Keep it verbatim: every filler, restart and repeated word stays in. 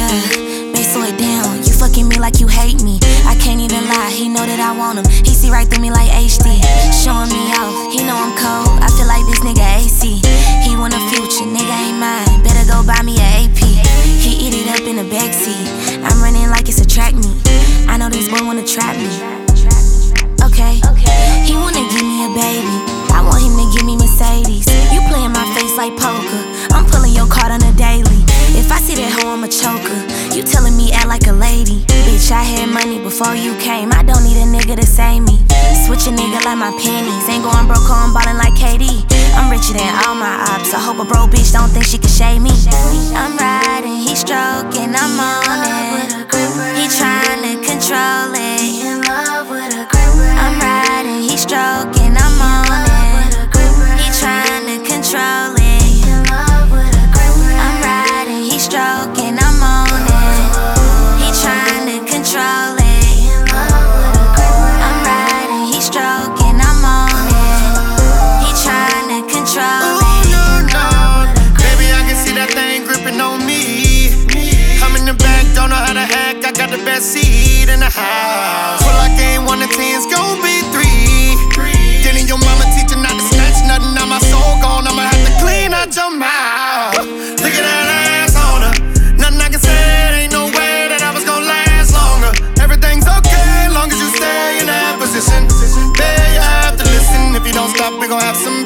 Uh, babe, slow it down. You fucking me like you hate me. I can't even lie, he know that I want him. He see right through me like H D. Showing me off, he know I'm cold. I feel like this nigga A C. He want a future, nigga ain't mine. Better go buy me a A P. He eat it up in the backseat. I'm running like it's a track meet. I know this boy wanna trap me. Okay, he wanna give me a baby. I want him to give me Mercedes. You playing my face like poker. I'm pulling your card on a daily. If I see that hoe, I'm a choker. You telling me act like a lady. Bitch, I had money before you came. I don't need a nigga to save me. Switch a nigga like my panties. Ain't going broke, I'm ballin' like K D. I'm richer than all my ops. I hope a bro bitch don't think she can shade me. I'm riding, he stroking, I'm on it. He tryna control it. I'm riding, he stroking, I'm on it. He tryna control it. I'm riding, he stroking, I'm on it. He tryna control it. I'm riding, he stroking, I'm on it. He tryna control it. Oh no, no, baby, I can see that thing gripping on me. I'm in the back, don't know how to act. I got the best seat in the house. Feel like I ain't one of ten, it's gon' be three. Didn't your mama teach you not to snatch nothing out my soul gone? I'ma have to clean out your mouth. Look at that ass on her. Nothing I can say, it ain't no way that I was gon' last longer. Everything's okay, long as you stay in that position. Babe, you have to listen. If you don't stop, we gon' have some